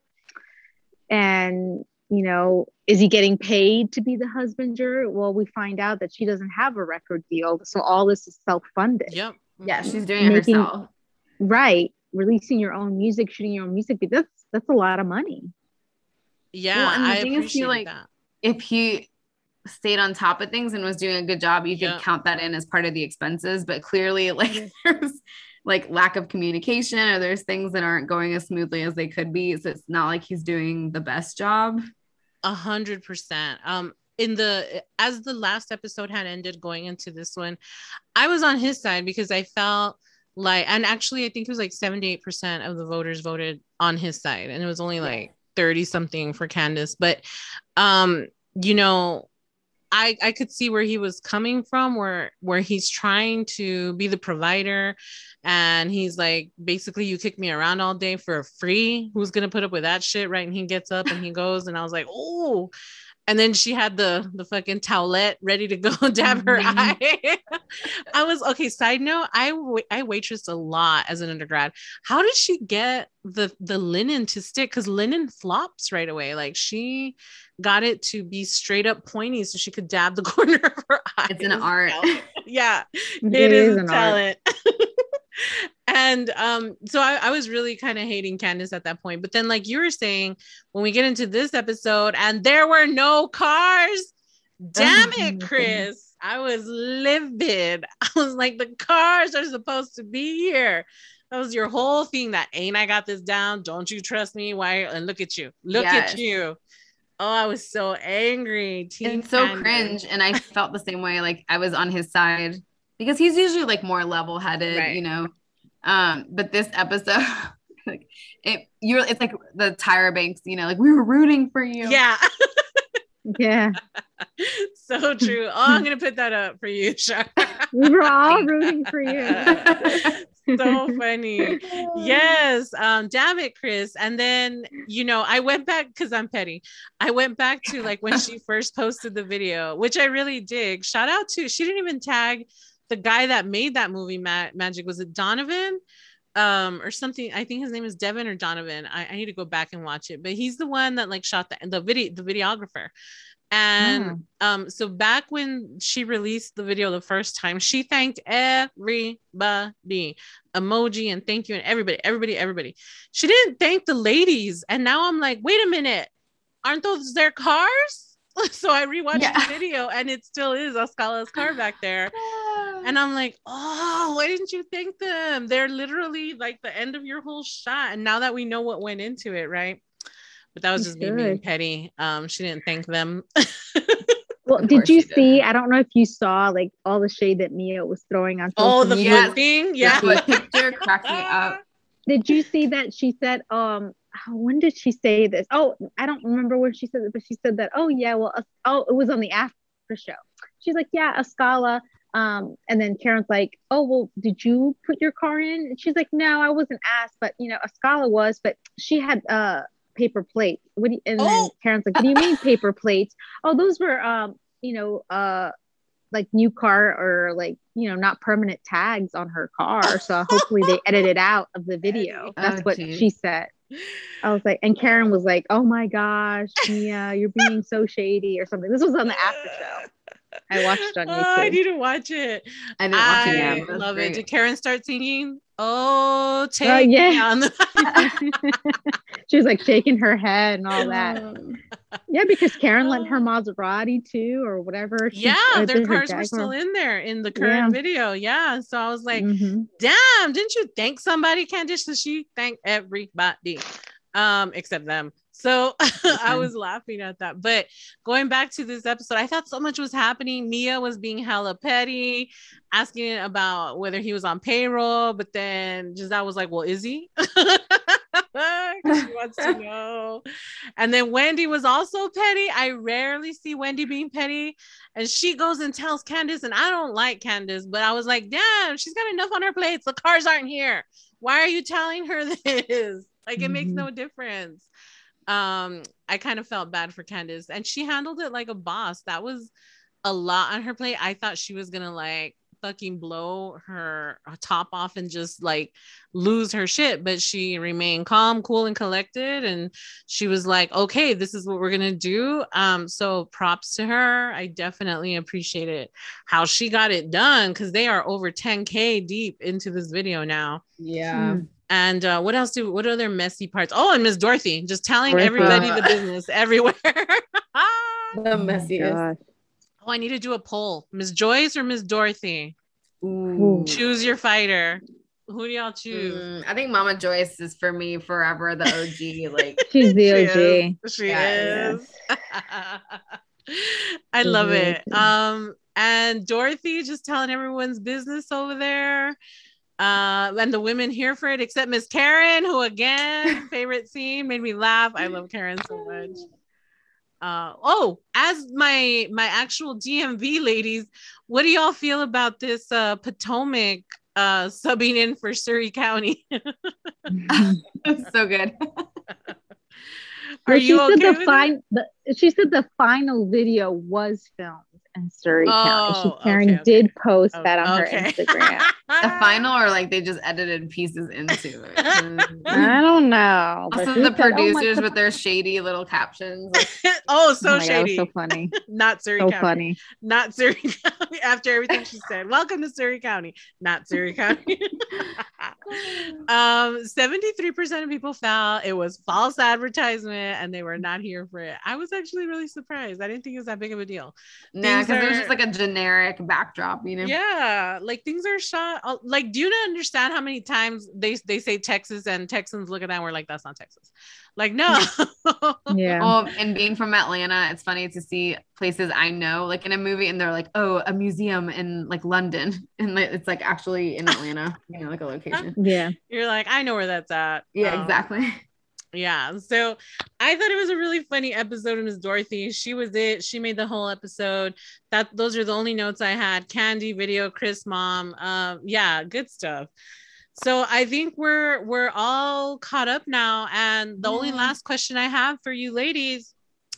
and, you know, is he getting paid to be the husbander? Well, we find out that she doesn't have a record deal. So all this is self-funded. Yep. Yeah, she's doing it Making, herself. Right. Releasing your own music, shooting your own music. That's, that's a lot of money. Yeah, well, and the I thing appreciate is, like, that. If he stayed on top of things and was doing a good job, you could yep. count that in as part of the expenses. But clearly, like, there's like lack of communication, or there's things that aren't going as smoothly as they could be. So it's not like he's doing the best job. A hundred percent. Um, in the as the last episode had ended, going into this one, I was on his side because I felt like, and actually, I think it was like seventy-eight percent of the voters voted on his side, and it was only like thirty something for Candace. But, um, you know, I I could see where he was coming from, where where he's trying to be the provider, and he's like, basically, you kick me around all day for free. Who's gonna put up with that shit, right? And he gets up and he goes, and I was like, oh. And then she had the the fucking towelette ready to go dab her mm-hmm. eye. I was okay. Side note, I I waitressed a lot as an undergrad. How did she get the the linen to stick? Because linen flops right away. Like, she got it to be straight up pointy so she could dab the corner of her eye. It's an art. Yeah, it, it is, is a talent. And um, so I, I was really kind of hating Candace at that point. But then, like you were saying, when we get into this episode and there were no cars, damn it, Chris. I was livid. I was like, the cars are supposed to be here. That was your whole thing. That ain't I got this down. Don't you trust me? Why? And look at you. Look yes. at you. Oh, I was so angry. Team it's so Candace. Cringe. And I felt the same way. Like I was on his side because he's usually like more level-headed, right. you know. Um, but this episode, like it, you're, it's like the Tyra Banks, you know, like we were rooting for you. Yeah. Yeah. So true. Oh, I'm gonna put that up for you, Shar. We were all rooting for you. So funny. Yes. Um, damn it, Chris. And then, you know, I went back because I'm petty. I went back to like when she first posted the video, which I really dig. Shout out to, she didn't even tag the guy that made that movie Ma- Magic. Was it Donovan? Um, or something. I think his name is Devin or Donovan. I, I need to go back and watch it, but he's the one that like shot the, the video, the videographer. And mm. um, so back when she released the video the first time, she thanked everybody, emoji and thank you and everybody, everybody, everybody. She didn't thank the ladies. And now I'm like, wait a minute, aren't those their cars? So I rewatched yeah. the video and it still is Askale's car back there. And I'm like, oh, why didn't you thank them? They're literally like the end of your whole shot. And now that we know what went into it, right? But that was just me being petty. Um, she didn't thank them. Well, did you see? Did. I don't know if you saw like all the shade that Mia was throwing on. Oh, the foot thing, yeah. The picture cracked me up. Did you see that? She said, um, when did she say this? Oh, I don't remember when she said it, but she said that. Oh yeah, well, uh, oh, it was on the after show. She's like, yeah, Askale. Um, and then Karen's like, oh, well, did you put your car in? And she's like, no, I wasn't asked, but you know, Askale was, but she had uh. paper plates. What do you, and oh. then Karen's like, what do you mean paper plates? Oh, those were um you know uh like new car or like, you know, not permanent tags on her car, so hopefully they edited out of the video. That's oh, what geez. she said. I was like, and Karen was like, oh my gosh, Mia, you're being so shady or something. This was on the after show. I watched it on YouTube. Oh, I need to watch it. I didn't watch it yet. I love great. It. Did Karen start singing? Oh, take uh, yeah. me on the- She was like shaking her head and all that. Yeah, because Karen lent her Maserati too, or whatever. She, yeah, uh, their cars were still in there in the current yeah. video. Yeah, so I was like, mm-hmm. damn, didn't you thank somebody, Candice? So she thanked everybody, um, except them. So I was laughing at that. But going back to this episode, I thought so much was happening. Mia was being hella petty, asking about whether he was on payroll, but then Giselle was like, well, is he? She wants to know. And then Wendy was also petty. I rarely see Wendy being petty. And she goes and tells Candice, and I don't like Candice, but I was like, damn, she's got enough on her plates. The cars aren't here. Why are you telling her this? Like, it mm-hmm. makes no difference. Um, I kind of felt bad for Candice, and she handled it like a boss. That was a lot on her plate. I thought she was gonna like fucking blow her top off and just like lose her shit, but she remained calm, cool, and collected, and she was like, okay, this is what we're gonna do. Um, so props to her. I definitely appreciate it how she got it done, because they are over ten K deep into this video now. Yeah. Mm. And uh, what else do, what other messy parts? Oh, and Miss Dorothy, just telling Dorothy. everybody the business everywhere. The messiest. Oh, I need to do a poll. Miss Joyce or Miss Dorothy? Ooh. Choose your fighter. Who do y'all choose? Mm, I think Mama Joyce is for me forever, the O G. Like she's the O G. She is. She yeah, is. I love it. Um, and Dorothy just telling everyone's business over there. Uh, and the women here for it, except Miss Karen, who again, favorite scene, made me laugh. I love Karen so much. Uh, oh, as my my actual D M V ladies, what do y'all feel about this uh, Potomac uh, subbing in for Surrey County? So good. Are well, you she okay said the with fine, the, she said the final video was filmed in Surrey oh, County. She, Karen okay, okay. did post oh, that on okay. her Instagram. final, or like they just edited pieces into it? I don't know. Also, the producers said, oh, with their shady little captions. Oh, so oh shady. God, so funny. Not Surrey so County. funny. Not Surrey County. After everything she said, welcome to Surrey County. Not Surrey County. um, seventy-three percent of people felt it was false advertisement and they were not here for it. I was actually really surprised. I didn't think it was that big of a deal. Nah, because there's just like a generic backdrop, you know? Yeah, like things are shot. Like, do you not understand how many times they, they say Texas and Texans look at that and we're like, that's not Texas. Like, no. Yeah. Well, and being from Atlanta, it's funny to see places I know, like in a movie, and they're like, oh, a museum in like London. And it's like actually in Atlanta, you know, like a location. Yeah. You're like, I know where that's at. Yeah, um, exactly. Yeah. So I thought it was a really funny episode of Miss Dorothy. She was it. She made the whole episode. That those are the only notes I had. Candy, video, Chris, mom. Um, yeah, good stuff. So I think we're we're all caught up now. And the yeah. only last question I have for you ladies,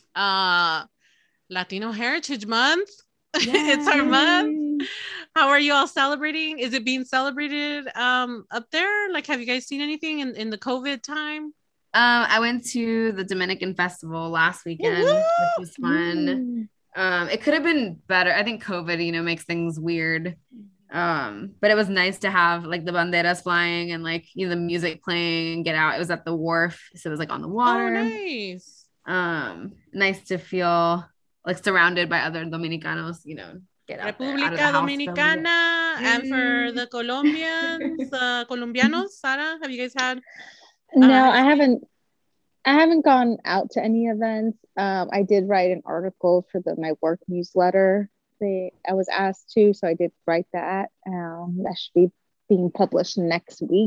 uh, Latino Heritage Month. It's our month. How are you all celebrating? Is it being celebrated um up there? Like, have you guys seen anything in, in the COVID time? Um, I went to the Dominican Festival last weekend, Woo! Which was fun. Um, it could have been better. I think COVID, you know, makes things weird. Um, but it was nice to have like the banderas flying and like, you know, the music playing and get out. It was at the wharf, so it was like on the water. Oh, nice. Um, nice to feel like surrounded by other Dominicanos, you know, get out República there, out Dominicana. And for the Colombians, uh, Colombianos, Sarah, have you guys had? No, uh, I haven't. I haven't gone out to any events. Um, I did write an article for the my work newsletter. They, I was asked to, so I did write that. Um, that should be being published next week.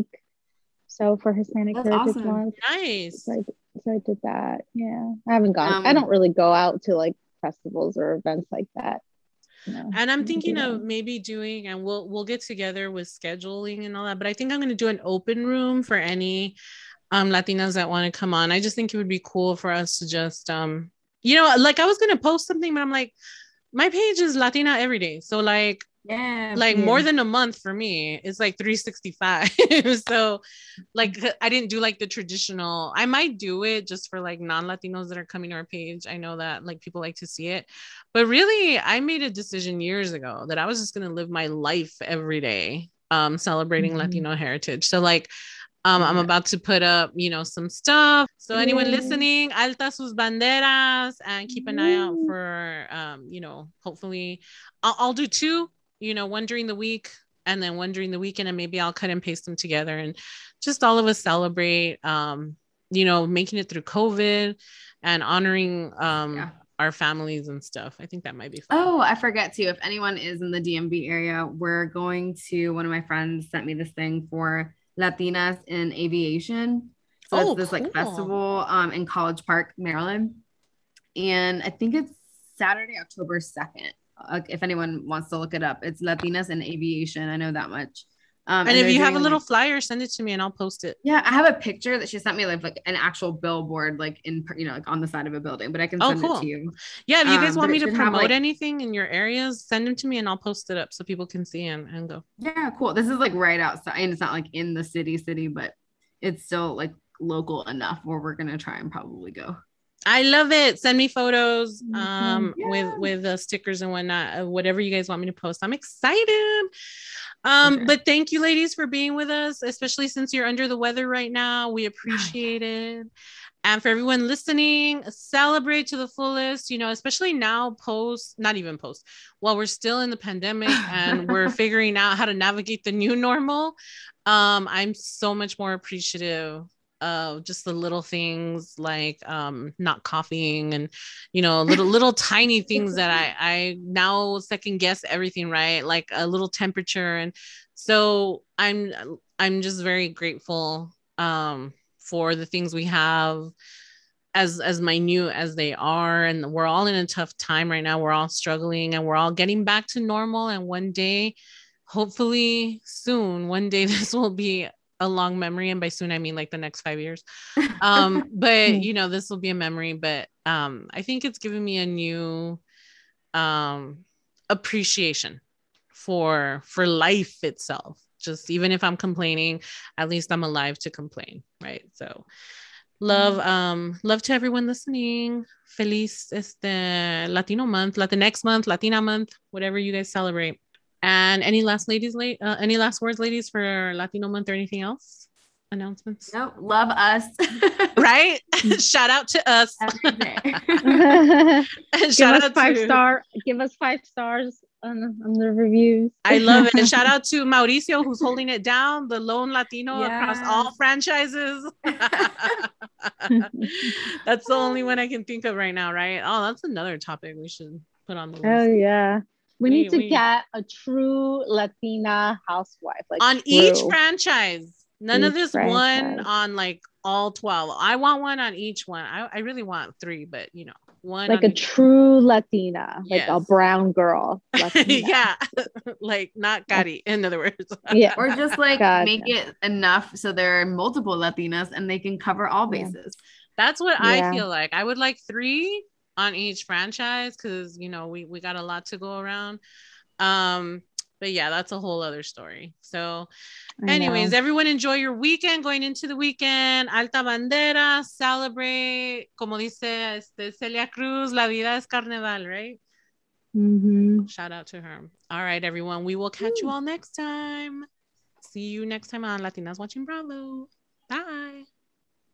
So for Hispanic That's Heritage awesome. Month, nice. So I, so I did that. Yeah, I haven't gone. Um, I don't really go out to like festivals or events like that. No, and I'm thinking of maybe doing, and we'll we'll get together with scheduling and all that. But I think I'm going to do an open room for any um Latinas that want to come on. I just think it would be cool for us to just um you know, like I was going to post something, but I'm like, my page is Latina every day, so like yeah like yeah. more than a month for me, it's like three sixty-five. So like I didn't do like the traditional. I might do it just for like non-Latinos that are coming to our page. I know that like people like to see it, but really I made a decision years ago that I was just going to live my life every day um celebrating mm-hmm. Latino heritage. So like Um, yeah. I'm about to put up, you know, some stuff. So anyone yeah. listening, alta sus banderas, and keep an eye out for, um, you know, hopefully I'll, I'll do two, you know, one during the week and then one during the weekend, and maybe I'll cut and paste them together and just all of us celebrate, um, you know, making it through COVID and honoring um, yeah. our families and stuff. I think that might be fun. Oh, I forget too. If anyone is in the D M V area, we're going to, one of my friends sent me this thing for Latinas in Aviation. So oh, it's this cool. like festival um in College Park, Maryland. And I think it's Saturday, October second. Uh, if anyone wants to look it up, it's Latinas in Aviation. I know that much. Um, and, and if you have a little like, flyer, send it to me and I'll post it. Yeah, I have a picture that she sent me, like, like an actual billboard, like in, you know, like on the side of a building, but I can send oh, cool. it to you. Yeah, if you guys um, want me to promote have, like, anything in your areas, send them to me and I'll post it up so people can see and, and go. Yeah, cool. This is like right outside, and it's not like in the city city, but it's still like local enough where we're going to try and probably go. I love it. Send me photos um, yeah. with with the stickers and whatnot, uh, whatever you guys want me to post. I'm excited. Um, sure. But thank you, ladies, for being with us, especially since you're under the weather right now. We appreciate it. And for everyone listening, celebrate to the fullest, you know, especially now post, not even post, while we're still in the pandemic and we're figuring out how to navigate the new normal. Um, I'm so much more appreciative of just the little things like um not coughing and, you know, little little tiny things that I I now second guess everything, right? Like a little temperature. And so I'm I'm just very grateful um for the things we have, as as minute as they are. And we're all in a tough time right now. We're all struggling and we're all getting back to normal. And one day, hopefully soon, one day this will be a long memory, and by soon I mean like the next five years. Um, but you know, this will be a memory. But um, I think it's given me a new um, appreciation for for life itself. just even if I'm complaining, at least I'm alive to complain, right? So love, um, love to everyone listening. Feliz este Latino month, Latinx month, Latina month, whatever you guys celebrate. And any last ladies, late, uh, any last words, ladies, for Latino month or anything else? Announcements? No, love us. Right? Shout out to us. Every day. Give Shout us out five to star. Give us five stars on, on the reviews. I love it. Shout out to Mauricio, who's holding it down, the lone Latino across all Yes. franchises. That's the only one I can think of right now, right? Oh, that's another topic we should put on the Oh list. yeah. We We- need to we- get a true Latina housewife. Like on true. each franchise. None of Each this one franchise. on like all twelve. I want one on each one. I, I really want three, but you know, one Like on a each true Latina, like a Yes. brown girl. one. Latina. Yeah, like not Gary, in other words. Yeah. Or just like Gotcha. make it enough so there are multiple Latinas and they can cover all Yeah. bases. That's what Yeah. I feel like. I would like three on each franchise because you know we we got a lot to go around. Um, but yeah, that's a whole other story. So, I anyways, know. everyone enjoy your weekend. Going into the weekend, Alta Bandera, celebrate. Como dice este, Celia Cruz, la vida es carnaval, right? Mhm. Shout out to her. All right, everyone. We will catch you all next time. See you next time on Latinas Watching Bravo. Bye.